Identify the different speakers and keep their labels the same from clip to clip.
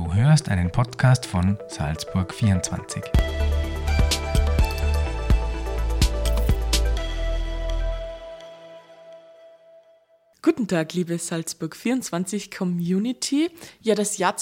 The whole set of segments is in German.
Speaker 1: Du hörst einen Podcast von Salzburg 24.
Speaker 2: Guten Tag, liebe Salzburg 24 Community. Ja, das Jahr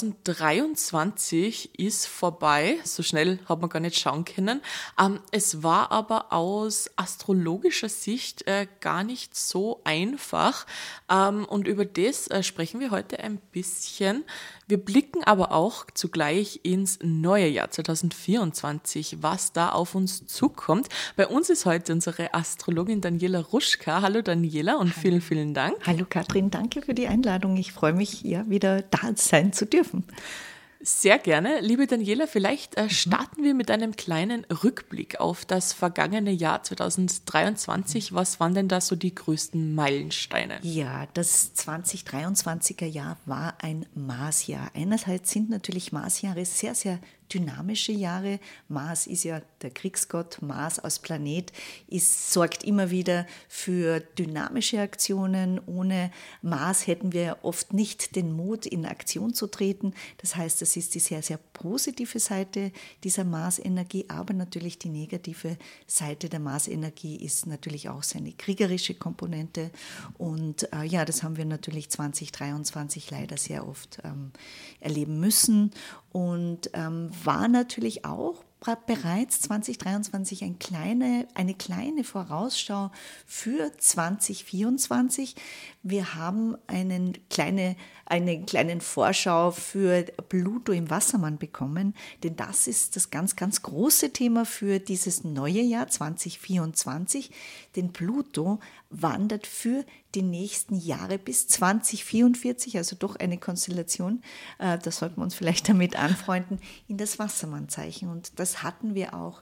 Speaker 2: 2023 ist vorbei. So schnell hat man gar nicht schauen können. Es war aber aus astrologischer Sicht gar nicht so einfach. Und über das sprechen wir heute ein bisschen. Wir blicken aber auch zugleich ins neue Jahr 2024, was da auf uns zukommt. Bei uns ist heute unsere Astrologin Daniela Ruschka. Hallo Daniela und vielen, vielen Dank.
Speaker 3: Hallo Katrin, danke für die Einladung. Ich freue mich, wieder da sein zu dürfen.
Speaker 2: Sehr gerne. Liebe Daniela, vielleicht starten wir mit einem kleinen Rückblick auf das vergangene Jahr 2023. Was waren denn da so die größten Meilensteine?
Speaker 3: Ja, das 2023er Jahr war ein Marsjahr. Einerseits sind natürlich Marsjahre sehr, sehr dynamische Jahre. Mars ist ja der Kriegsgott, Mars als Planet sorgt immer wieder für dynamische Aktionen. Ohne Mars hätten wir oft nicht den Mut, in Aktion zu treten. Das heißt, das ist die sehr, sehr positive Seite dieser Marsenergie, aber natürlich die negative Seite der Marsenergie ist natürlich auch seine kriegerische Komponente. Und das haben wir natürlich 2023 leider sehr oft erleben müssen. Und war natürlich auch bereits 2023 eine kleine Vorausschau für 2024. Wir haben eine kleine Vorschau für Pluto im Wassermann bekommen, denn das ist das ganz, ganz große Thema für dieses neue Jahr 2024. Denn Pluto wandert für die nächsten Jahre bis 2044, also doch eine Konstellation, da sollten wir uns vielleicht damit anfreunden, in das Wassermannzeichen. Und das hatten wir auch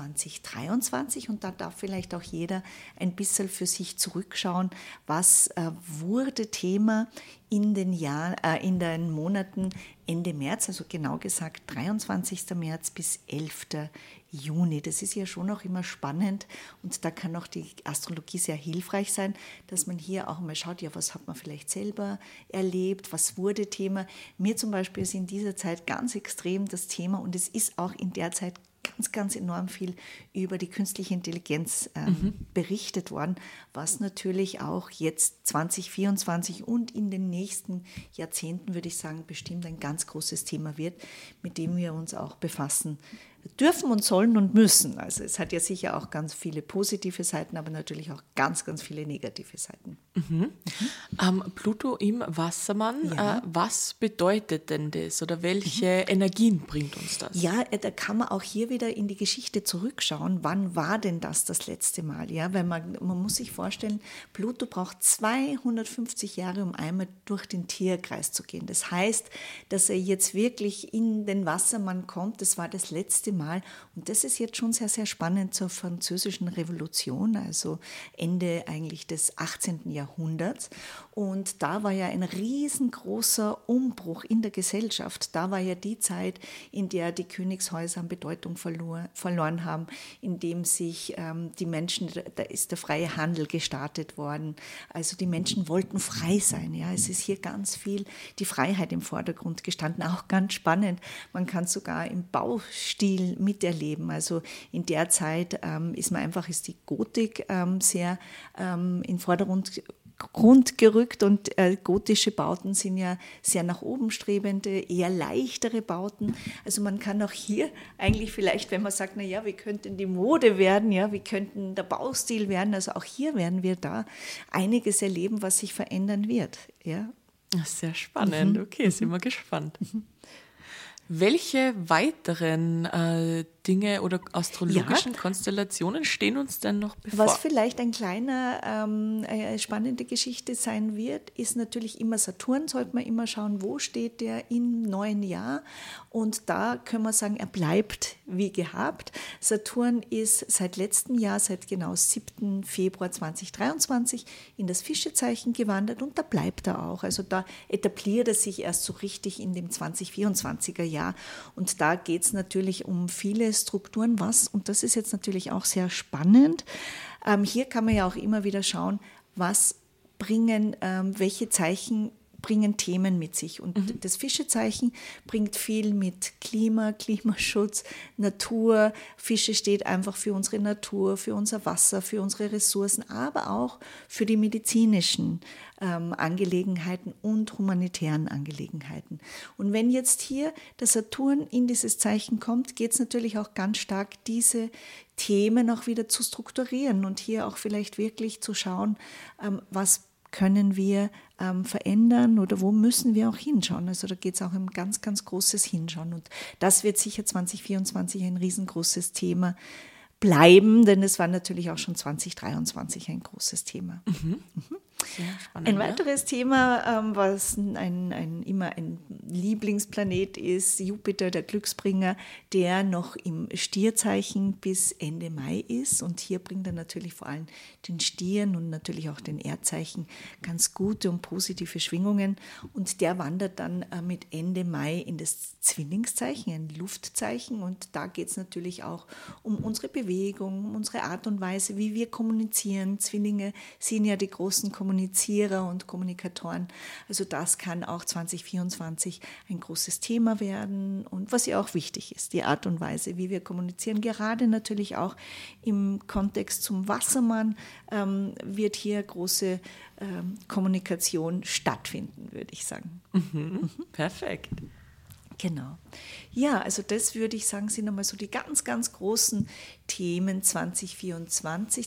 Speaker 3: 2023 und da darf vielleicht auch jeder ein bisschen für sich zurückschauen, was wurde Thema in den Monaten Ende März, also genau gesagt 23. März bis 11. Juni. Das ist ja schon auch immer spannend und da kann auch die Astrologie sehr hilfreich sein, dass man hier auch mal schaut, ja, was hat man vielleicht selber erlebt, was wurde Thema. Mir zum Beispiel ist in dieser Zeit ganz extrem das Thema und es ist auch in der Zeit ganz, ganz enorm viel über die künstliche Intelligenz berichtet worden, was natürlich auch jetzt 2024 und in den nächsten Jahrzehnten, würde ich sagen, bestimmt ein ganz großes Thema wird, mit dem wir uns auch befassen dürfen und sollen und müssen. Also es hat ja sicher auch ganz viele positive Seiten, aber natürlich auch ganz, ganz viele negative Seiten.
Speaker 2: Pluto im Wassermann,
Speaker 3: Ja.
Speaker 2: Was bedeutet denn das oder welche Energien bringt uns das?
Speaker 3: Ja, da kann man auch hier wieder in die Geschichte zurückschauen. Wann war denn das letzte Mal? Ja, weil man muss sich vorstellen, Pluto braucht 250 Jahre, um einmal durch den Tierkreis zu gehen. Das heißt, dass er jetzt wirklich in den Wassermann kommt. Das war das letzte Mal. Und das ist jetzt schon sehr, sehr spannend zur Französischen Revolution, also Ende eigentlich des 18. Jahrhunderts. Und da war ja ein riesengroßer Umbruch in der Gesellschaft. Da war ja die Zeit, in der die Königshäuser an Bedeutung verloren haben, in dem sich die Menschen, da ist der freie Handel gestartet worden. Also die Menschen wollten frei sein. Ja. Es ist hier ganz viel die Freiheit im Vordergrund gestanden, auch ganz spannend. Man kann sogar im Baustil miterleben. Also in der Zeit ist die Gotik sehr in Vordergrund gerückt und gotische Bauten sind ja sehr nach oben strebende, eher leichtere Bauten. Also man kann auch hier eigentlich vielleicht, wenn man sagt, wie könnten die Mode werden, wie könnten der Baustil werden, also auch hier werden wir da einiges erleben, was sich verändern wird. Ja.
Speaker 2: Sehr spannend, okay, sind wir gespannt. Welche weiteren Dinge oder astrologischen Konstellationen stehen uns denn noch bevor?
Speaker 3: Was vielleicht eine spannende Geschichte sein wird, ist natürlich immer Saturn. Sollte man immer schauen, wo steht der im neuen Jahr. Und da können wir sagen, er bleibt wie gehabt. Saturn ist seit letztem Jahr, seit genau 7. Februar 2023 in das Fischezeichen gewandert und da bleibt er auch. Also da etabliert er sich erst so richtig in dem 2024er Jahr. Und da geht es natürlich um viele Strukturen, und das ist jetzt natürlich auch sehr spannend. Hier kann man ja auch immer wieder schauen, was bringen welche Zeichen bringen Themen mit sich. Und das Fischezeichen bringt viel mit Klima, Klimaschutz, Natur. Fische steht einfach für unsere Natur, für unser Wasser, für unsere Ressourcen, aber auch für die medizinischen Angelegenheiten und humanitären Angelegenheiten. Und wenn jetzt hier der Saturn in dieses Zeichen kommt, geht es natürlich auch ganz stark, diese Themen auch wieder zu strukturieren und hier auch vielleicht wirklich zu schauen, was können wir verändern oder wo müssen wir auch hinschauen. Also da geht es auch um ganz, ganz großes Hinschauen. Und das wird sicher 2024 ein riesengroßes Thema bleiben, denn es war natürlich auch schon 2023 ein großes Thema.
Speaker 2: Sehr spannend,
Speaker 3: Ein weiteres Thema, was immer ein Lieblingsplanet ist, Jupiter, der Glücksbringer, der noch im Stierzeichen bis Ende Mai ist. Und hier bringt er natürlich vor allem den Stieren und natürlich auch den Erdzeichen ganz gute und positive Schwingungen. Und der wandert dann mit Ende Mai in das Zwillingszeichen, ein Luftzeichen. Und da geht es natürlich auch um unsere Bewegung, um unsere Art und Weise, wie wir kommunizieren. Zwillinge sind ja die großen Kommunizierer und Kommunikatoren. Also das kann auch 2024 ein großes Thema werden und was ja auch wichtig ist, die Art und Weise, wie wir kommunizieren. Gerade natürlich auch im Kontext zum Wassermann wird hier große Kommunikation stattfinden, würde ich sagen.
Speaker 2: Perfekt.
Speaker 3: Genau. Ja, also das würde ich sagen, sind nochmal so die ganz, ganz großen Themen 2024.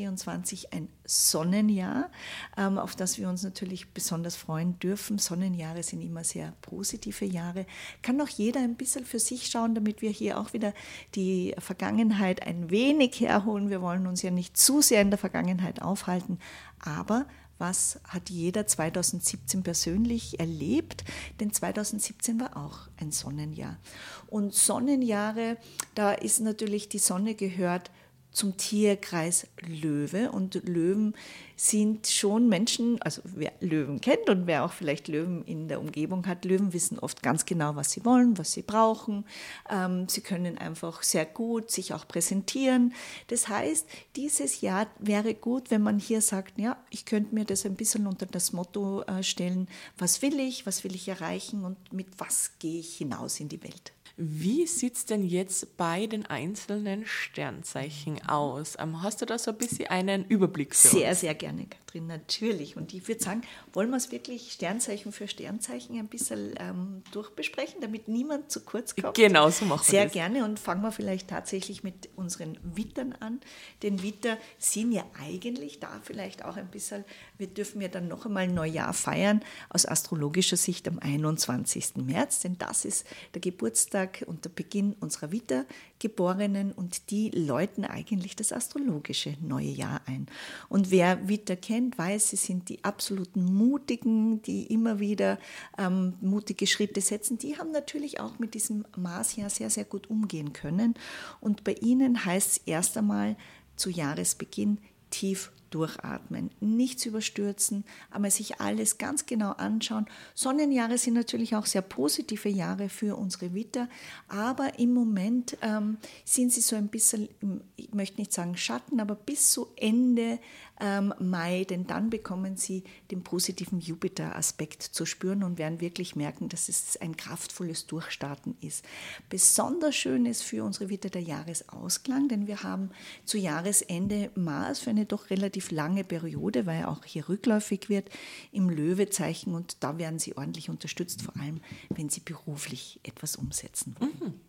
Speaker 3: 2024 ein Sonnenjahr, auf das wir uns natürlich besonders freuen dürfen. Sonnenjahre sind immer sehr positive Jahre. Kann auch jeder ein bisschen für sich schauen, damit wir hier auch wieder die Vergangenheit ein wenig herholen. Wir wollen uns ja nicht zu sehr in der Vergangenheit aufhalten, aber was hat jeder 2017 persönlich erlebt? Denn 2017 war auch ein Sonnenjahr. Und Sonnenjahre, da ist natürlich die Sonne gehört zum Tierkreis Löwe. Und Löwen sind schon Menschen, also wer Löwen kennt und wer auch vielleicht Löwen in der Umgebung hat, Löwen wissen oft ganz genau, was sie wollen, was sie brauchen. Sie können einfach sehr gut sich auch präsentieren. Das heißt, dieses Jahr wäre gut, wenn man hier sagt, ja, ich könnte mir das ein bisschen unter das Motto stellen, was will ich erreichen und mit was gehe ich hinaus in die Welt.
Speaker 2: Wie sieht es denn jetzt bei den einzelnen Sternzeichen aus? Hast du da so ein bisschen einen Überblick für
Speaker 3: Sehr,
Speaker 2: uns?
Speaker 3: sehr gerne, Katrin, natürlich. Und ich würde sagen, wollen wir es wirklich Sternzeichen für Sternzeichen ein bisschen durchbesprechen, damit niemand zu kurz kommt?
Speaker 2: Genau, so machen wir
Speaker 3: Sehr
Speaker 2: das.
Speaker 3: gerne und fangen wir vielleicht tatsächlich mit unseren Wittern an. Denn Witter sind ja eigentlich da vielleicht auch ein bisschen, wir dürfen ja dann noch einmal Neujahr feiern, aus astrologischer Sicht am 21. März, denn das ist der Geburtstag und der Beginn unserer Witter-Geborenen und die läuten eigentlich das astrologische neue Jahr ein. Und wer Witter kennt, weiß, sie sind die absoluten Mutigen, die immer wieder mutige Schritte setzen. Die haben natürlich auch mit diesem Marsjahr sehr, sehr gut umgehen können. Und bei ihnen heißt es erst einmal zu Jahresbeginn tief durchatmen, nichts überstürzen, aber sich alles ganz genau anschauen. Sonnenjahre sind natürlich auch sehr positive Jahre für unsere Witter, aber im Moment sind sie so ein bisschen, ich möchte nicht sagen Schatten, aber bis zu Ende Mai, denn dann bekommen sie den positiven Jupiter-Aspekt zu spüren und werden wirklich merken, dass es ein kraftvolles Durchstarten ist. Besonders schön ist für unsere Witter der Jahresausklang, denn wir haben zu Jahresende Mars für eine doch relativ lange Periode, weil er auch hier rückläufig wird, im Löwezeichen und da werden sie ordentlich unterstützt, vor allem wenn sie beruflich etwas umsetzen wollen.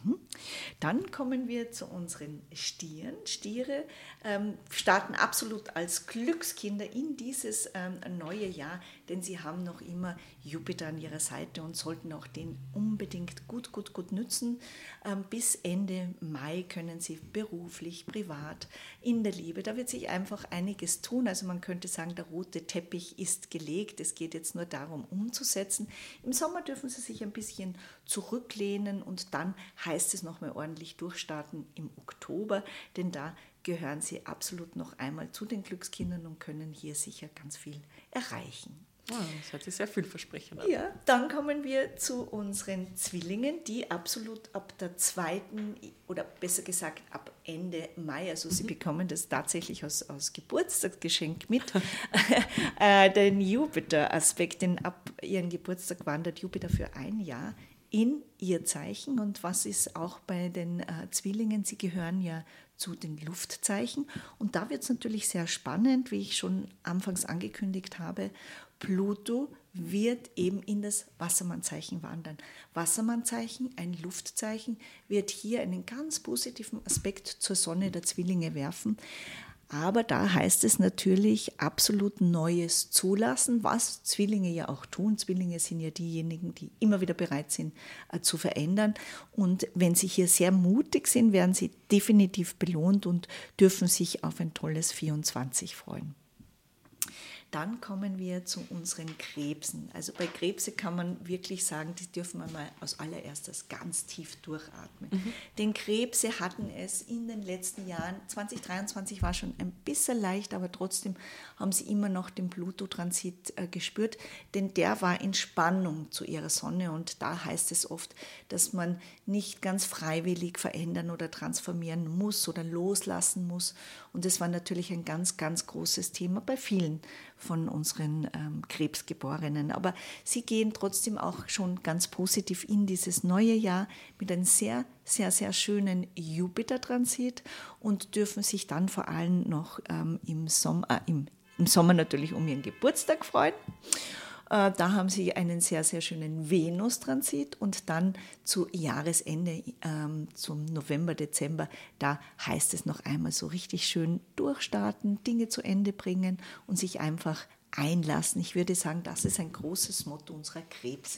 Speaker 3: Dann kommen wir zu unseren Stieren. Stiere starten absolut als Glückskinder in dieses neue Jahr, denn sie haben noch immer Jupiter an ihrer Seite und sollten auch den unbedingt gut nützen. Bis Ende Mai können sie beruflich, privat, in der Liebe, da wird sich einfach einiges tun. Also man könnte sagen, der rote Teppich ist gelegt. Es geht jetzt nur darum, umzusetzen. Im Sommer dürfen sie sich ein bisschen zurücklehnen und dann heißt es nochmal ordentlich durchstarten im Oktober, denn da gehören sie absolut noch einmal zu den Glückskindern und können hier sicher ganz viel erreichen.
Speaker 2: Das hört sich sehr vielversprechend an.
Speaker 3: Ja, dann kommen wir zu unseren Zwillingen, die absolut ab der 2. oder besser gesagt ab Ende Mai, also sie bekommen das tatsächlich als Geburtstagsgeschenk mit, den Jupiter-Aspekt, denn ab ihrem Geburtstag wandert Jupiter für ein Jahr in ihr Zeichen. Und was ist auch bei den Zwillingen? Sie gehören ja zu den Luftzeichen. Und da wird es natürlich sehr spannend, wie ich schon anfangs angekündigt habe. Pluto wird eben in das Wassermannzeichen wandern. Wassermannzeichen, ein Luftzeichen, wird hier einen ganz positiven Aspekt zur Sonne der Zwillinge werfen. Aber da heißt es natürlich absolut Neues zulassen, was Zwillinge ja auch tun. Zwillinge sind ja diejenigen, die immer wieder bereit sind zu verändern. Und wenn sie hier sehr mutig sind, werden sie definitiv belohnt und dürfen sich auf ein tolles 24 freuen. Dann kommen wir zu unseren Krebsen. Also bei Krebse kann man wirklich sagen, die dürfen wir mal als allererstes ganz tief durchatmen. Denn Krebse hatten es in den letzten Jahren, 2023 war schon ein bisschen leicht, aber trotzdem haben sie immer noch den Pluto-Transit gespürt, denn der war in Spannung zu ihrer Sonne und da heißt es oft, dass man nicht ganz freiwillig verändern oder transformieren muss oder loslassen muss. Und das war natürlich ein ganz, ganz großes Thema bei vielen von unseren Krebsgeborenen. Aber sie gehen trotzdem auch schon ganz positiv in dieses neue Jahr mit einem sehr, sehr, sehr schönen Jupiter-Transit und dürfen sich dann vor allem noch im Sommer natürlich um ihren Geburtstag freuen. Da haben sie einen sehr, sehr schönen Venus-Transit und dann zu Jahresende, zum November, Dezember, da heißt es noch einmal so richtig schön durchstarten, Dinge zu Ende bringen und sich einfach einlassen. Ich würde sagen, das ist ein großes Motto unserer Krebse.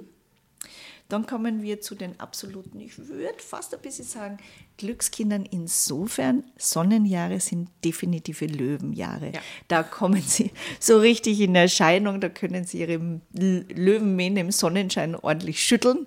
Speaker 3: Dann kommen wir zu den absoluten, ich würde fast ein bisschen sagen, Glückskindern insofern. Sonnenjahre sind definitive Löwenjahre. Ja. Da kommen sie so richtig in Erscheinung, da können sie ihre Löwenmähne im Sonnenschein ordentlich schütteln.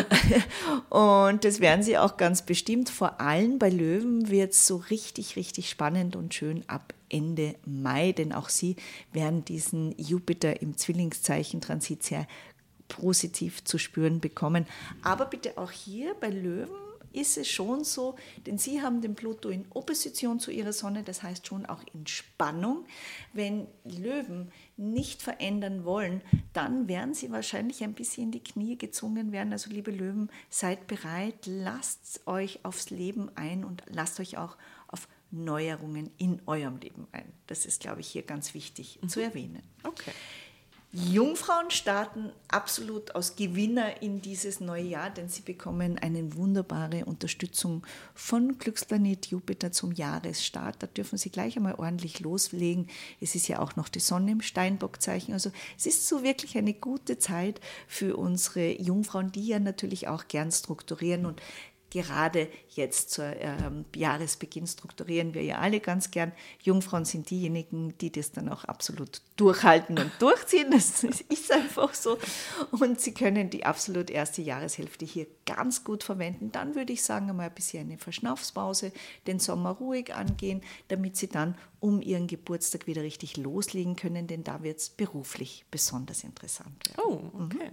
Speaker 3: Und das werden sie auch ganz bestimmt. Vor allem bei Löwen wird es so richtig, richtig spannend und schön ab Ende Mai, denn auch sie werden diesen Jupiter im Zwillingszeichen-Transit sehr positiv zu spüren bekommen. Aber bitte auch hier bei Löwen ist es schon so, denn sie haben den Pluto in Opposition zu ihrer Sonne, das heißt schon auch in Spannung. Wenn Löwen nicht verändern wollen, dann werden sie wahrscheinlich ein bisschen in die Knie gezwungen werden. Also liebe Löwen, seid bereit, lasst euch aufs Leben ein und lasst euch auch auf Neuerungen in eurem Leben ein. Das ist, glaube ich, hier ganz wichtig zu erwähnen.
Speaker 2: Okay.
Speaker 3: Jungfrauen starten absolut als Gewinner in dieses neue Jahr, denn sie bekommen eine wunderbare Unterstützung von Glücksplanet Jupiter zum Jahresstart. Da dürfen sie gleich einmal ordentlich loslegen. Es ist ja auch noch die Sonne im Steinbockzeichen. Also es ist so wirklich eine gute Zeit für unsere Jungfrauen, die ja natürlich auch gern strukturieren und gerade jetzt zur Jahresbeginn strukturieren wir ja alle ganz gern. Jungfrauen sind diejenigen, die das dann auch absolut durchhalten und durchziehen. Das ist einfach so. Und sie können die absolut erste Jahreshälfte hier ganz gut verwenden. Dann würde ich sagen, einmal ein bisschen eine Verschnaufspause, den Sommer ruhig angehen, damit sie dann um ihren Geburtstag wieder richtig loslegen können, denn da wird es beruflich besonders interessant werden.
Speaker 2: Oh, okay.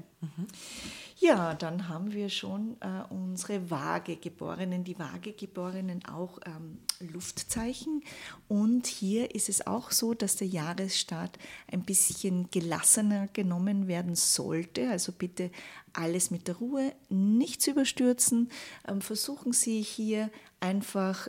Speaker 3: Ja, dann haben wir schon unsere Waagegeborenen, die Waagegeborenen auch Luftzeichen. Und hier ist es auch so, dass der Jahresstart ein bisschen gelassener genommen werden sollte. Also bitte alles mit der Ruhe, nicht zu überstürzen. Versuchen Sie hier einfach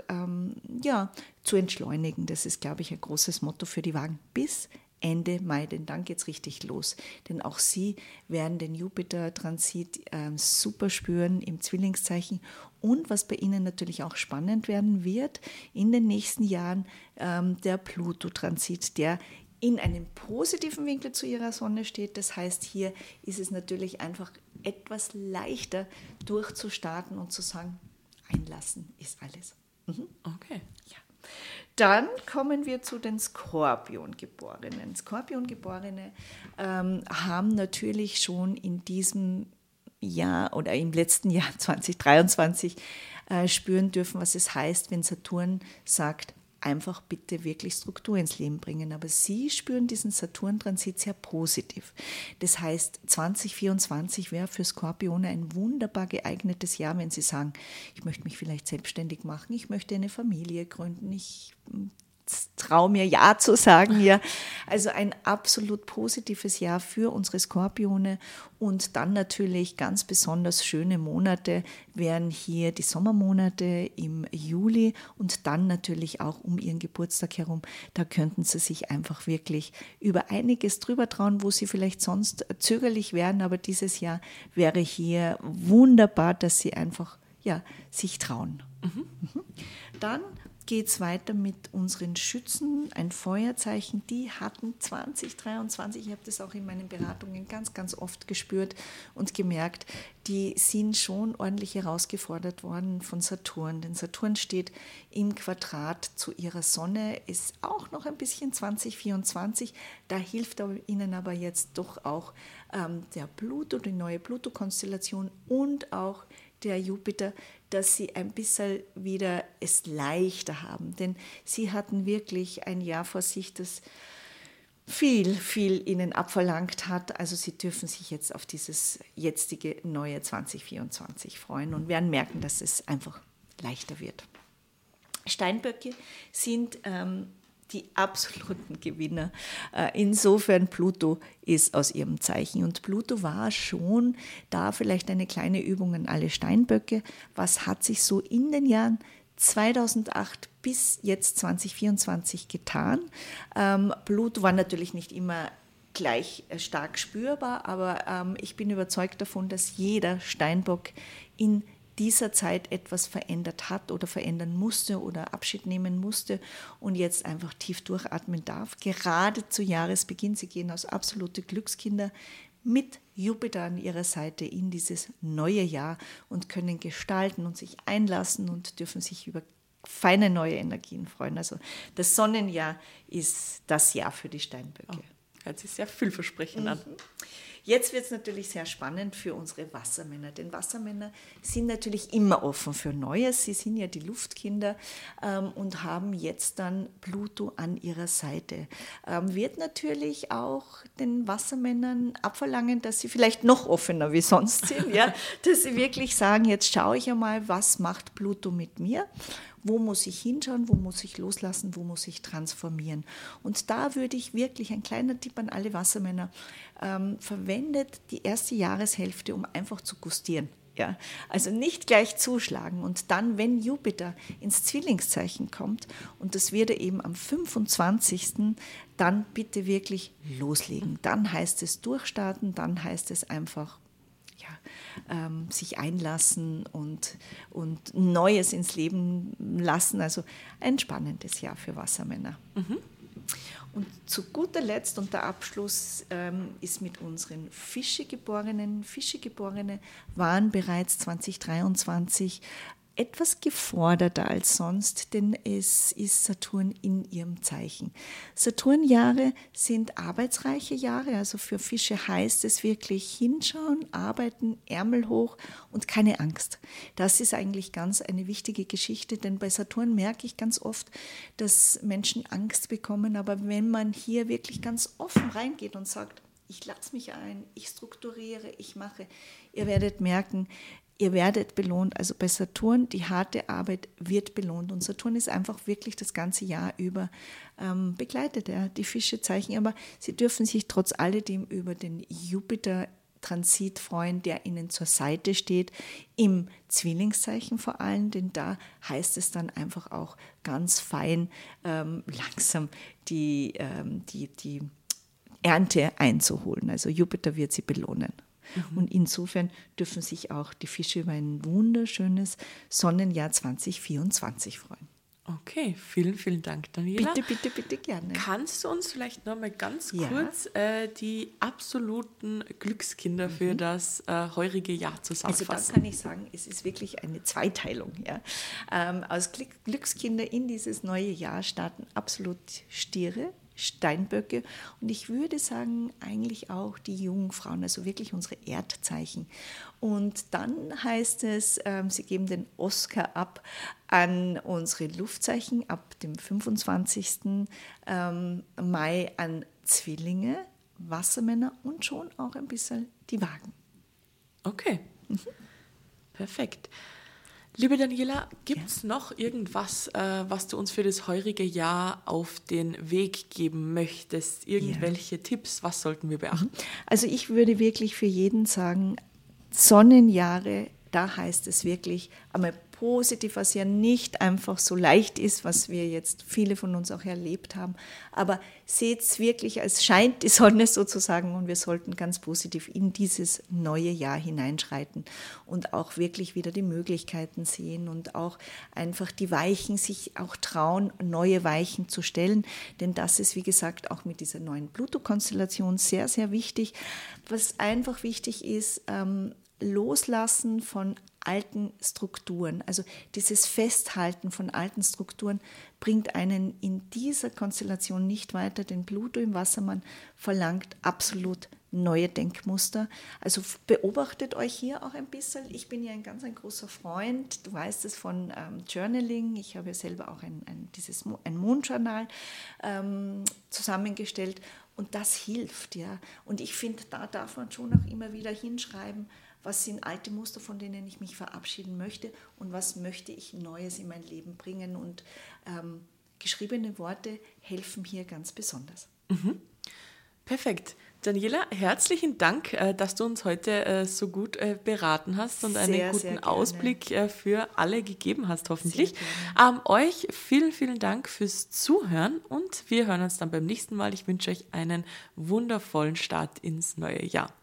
Speaker 3: zu entschleunigen. Das ist, glaube ich, ein großes Motto für die Waagen bis Ende Mai, denn dann geht es richtig los. Denn auch Sie werden den Jupiter-Transit super spüren im Zwillingszeichen. Und was bei Ihnen natürlich auch spannend werden wird, in den nächsten Jahren der Pluto-Transit, der in einem positiven Winkel zu Ihrer Sonne steht. Das heißt, hier ist es natürlich einfach etwas leichter durchzustarten und zu sagen, einlassen ist alles.
Speaker 2: Okay.
Speaker 3: Ja. Dann kommen wir zu den Skorpiongeborenen. Skorpiongeborene haben natürlich schon in diesem Jahr oder im letzten Jahr 2023 spüren dürfen, was es heißt, wenn Saturn sagt, einfach bitte wirklich Struktur ins Leben bringen. Aber Sie spüren diesen Saturn-Transit sehr positiv. Das heißt, 2024 wäre für Skorpione ein wunderbar geeignetes Jahr, wenn Sie sagen, ich möchte mich vielleicht selbstständig machen, ich möchte eine Familie gründen, ich traue mir Ja zu sagen. Ja. Also ein absolut positives Jahr für unsere Skorpione. Und dann natürlich ganz besonders schöne Monate wären hier die Sommermonate im Juli und dann natürlich auch um ihren Geburtstag herum. Da könnten Sie sich einfach wirklich über einiges drüber trauen, wo Sie vielleicht sonst zögerlich wären. Aber dieses Jahr wäre hier wunderbar, dass Sie einfach sich trauen. Dann geht es weiter mit unseren Schützen, ein Feuerzeichen. Die hatten 2023, ich habe das auch in meinen Beratungen ganz, ganz oft gespürt und gemerkt, die sind schon ordentlich herausgefordert worden von Saturn. Denn Saturn steht im Quadrat zu ihrer Sonne, ist auch noch ein bisschen 2024. Da hilft ihnen aber jetzt doch auch der Pluto, die neue Pluto-Konstellation und auch der Jupiter, dass sie ein bisschen wieder es leichter haben. Denn sie hatten wirklich ein Jahr vor sich, das viel, viel ihnen abverlangt hat. Also sie dürfen sich jetzt auf dieses jetzige neue 2024 freuen und werden merken, dass es einfach leichter wird. Steinböcke sind die absoluten Gewinner. Insofern Pluto ist aus ihrem Zeichen. Und Pluto war schon da, vielleicht eine kleine Übung an alle Steinböcke. Was hat sich so in den Jahren 2008 bis jetzt 2024 getan? Pluto war natürlich nicht immer gleich stark spürbar, aber ich bin überzeugt davon, dass jeder Steinbock in dieser Zeit etwas verändert hat oder verändern musste oder Abschied nehmen musste und jetzt einfach tief durchatmen darf. Gerade zu Jahresbeginn, sie gehen als absolute Glückskinder mit Jupiter an ihrer Seite in dieses neue Jahr und können gestalten und sich einlassen und dürfen sich über feine neue Energien freuen. Also das Sonnenjahr ist das Jahr für die Steinböcke.
Speaker 2: Hört sich sehr vielversprechend an.
Speaker 3: Jetzt wird es natürlich sehr spannend für unsere Wassermänner, denn Wassermänner sind natürlich immer offen für Neues. Sie sind ja die Luftkinder und haben jetzt dann Pluto an ihrer Seite. Wird natürlich auch den Wassermännern abverlangen, dass sie vielleicht noch offener wie sonst sind, ja? Dass sie wirklich sagen, jetzt schaue ich einmal, was macht Pluto mit mir? Wo muss ich hinschauen, wo muss ich loslassen, wo muss ich transformieren? Und da würde ich wirklich, ein kleiner Tipp an alle Wassermänner, verwendet die erste Jahreshälfte, um einfach zu gustieren. Ja? Also nicht gleich zuschlagen und dann, wenn Jupiter ins Zwillingszeichen kommt, und das wird er eben am 25., dann bitte wirklich loslegen. Dann heißt es durchstarten, dann heißt es einfach sich einlassen und Neues ins Leben lassen. Also ein spannendes Jahr für Wassermänner. Und zu guter Letzt und der Abschluss ist mit unseren Fischegeborenen. Fischegeborene waren bereits 2023 etwas geforderter als sonst, denn es ist Saturn in ihrem Zeichen. Saturnjahre sind arbeitsreiche Jahre, also für Fische heißt es wirklich hinschauen, arbeiten, Ärmel hoch und keine Angst. Das ist eigentlich ganz eine wichtige Geschichte, denn bei Saturn merke ich ganz oft, dass Menschen Angst bekommen, aber wenn man hier wirklich ganz offen reingeht und sagt, ich lasse mich ein, ich strukturiere, ich mache, ihr werdet merken, ihr werdet belohnt. Also bei Saturn, die harte Arbeit wird belohnt. Und Saturn ist einfach wirklich das ganze Jahr über begleitet, die Fischezeichen. Aber sie dürfen sich trotz alledem über den Jupiter-Transit freuen, der ihnen zur Seite steht, im Zwillingszeichen vor allem, denn da heißt es dann einfach auch ganz fein, langsam die Ernte einzuholen. Also Jupiter wird sie belohnen. Und insofern dürfen sich auch die Fische über ein wunderschönes Sonnenjahr 2024 freuen.
Speaker 2: Okay, vielen, vielen Dank, Daniela.
Speaker 3: Bitte gerne.
Speaker 2: Kannst du uns vielleicht noch mal ganz kurz die absoluten Glückskinder für das heurige Jahr zusammenfassen?
Speaker 3: Also da kann ich sagen, es ist wirklich eine Zweiteilung. Ja. Aus Glückskinder in dieses neue Jahr starten absolut Stiere, Steinböcke und ich würde sagen eigentlich auch die Jungfrauen, also wirklich unsere Erdzeichen. Und dann heißt es, sie geben den Oscar ab an unsere Luftzeichen ab dem 25. Mai an Zwillinge, Wassermänner und schon auch ein bisschen die Wagen.
Speaker 2: Okay, perfekt. Liebe Daniela, gibt es noch irgendwas, was du uns für das heurige Jahr auf den Weg geben möchtest? Irgendwelche Tipps, was sollten wir beachten?
Speaker 3: Also ich würde wirklich für jeden sagen, Sonnenjahre, da heißt es wirklich einmal positiv, was ja nicht einfach so leicht ist, was wir jetzt viele von uns auch erlebt haben. Aber seht es wirklich, als scheint die Sonne sozusagen und wir sollten ganz positiv in dieses neue Jahr hineinschreiten und auch wirklich wieder die Möglichkeiten sehen und auch einfach die Weichen sich auch trauen, neue Weichen zu stellen. Denn das ist, wie gesagt, auch mit dieser neuen Pluto-Konstellation sehr, sehr wichtig. Was einfach wichtig ist, Loslassen von alten Strukturen. Also dieses Festhalten von alten Strukturen bringt einen in dieser Konstellation nicht weiter, denn Pluto im Wassermann verlangt absolut neue Denkmuster. Also beobachtet euch hier auch ein bisschen. Ich bin ja ein großer Freund, du weißt es, von Journaling. Ich habe ja selber auch ein Mondjournal zusammengestellt und das hilft. Ja. Und ich finde, da darf man schon auch immer wieder hinschreiben, was sind alte Muster, von denen ich mich verabschieden möchte und was möchte ich Neues in mein Leben bringen. Und geschriebene Worte helfen hier ganz besonders.
Speaker 2: Perfekt. Daniela, herzlichen Dank, dass du uns heute so gut beraten hast und einen guten Ausblick für alle gegeben hast, hoffentlich. Euch vielen, vielen Dank fürs Zuhören und wir hören uns dann beim nächsten Mal. Ich wünsche euch einen wundervollen Start ins neue Jahr.